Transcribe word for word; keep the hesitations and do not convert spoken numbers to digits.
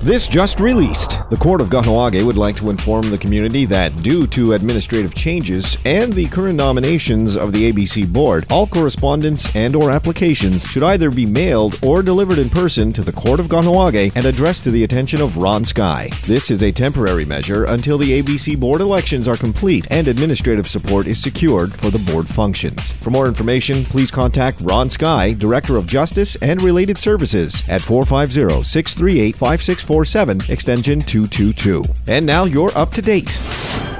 This just released. The Court of Kahnawake would like to inform the community that due to administrative changes and the current nominations of the A B C Board, all correspondence and or applications should either be mailed or delivered in person to the Court of Kahnawake and addressed to the attention of Ron Sky. This is a temporary measure until the A B C Board elections are complete and administrative support is secured for the board functions. For more information, please contact Ron Sky, Director of Justice and Related Services, at four five zero, six three eight, five six four seven, extension two two two. And now you're up to date.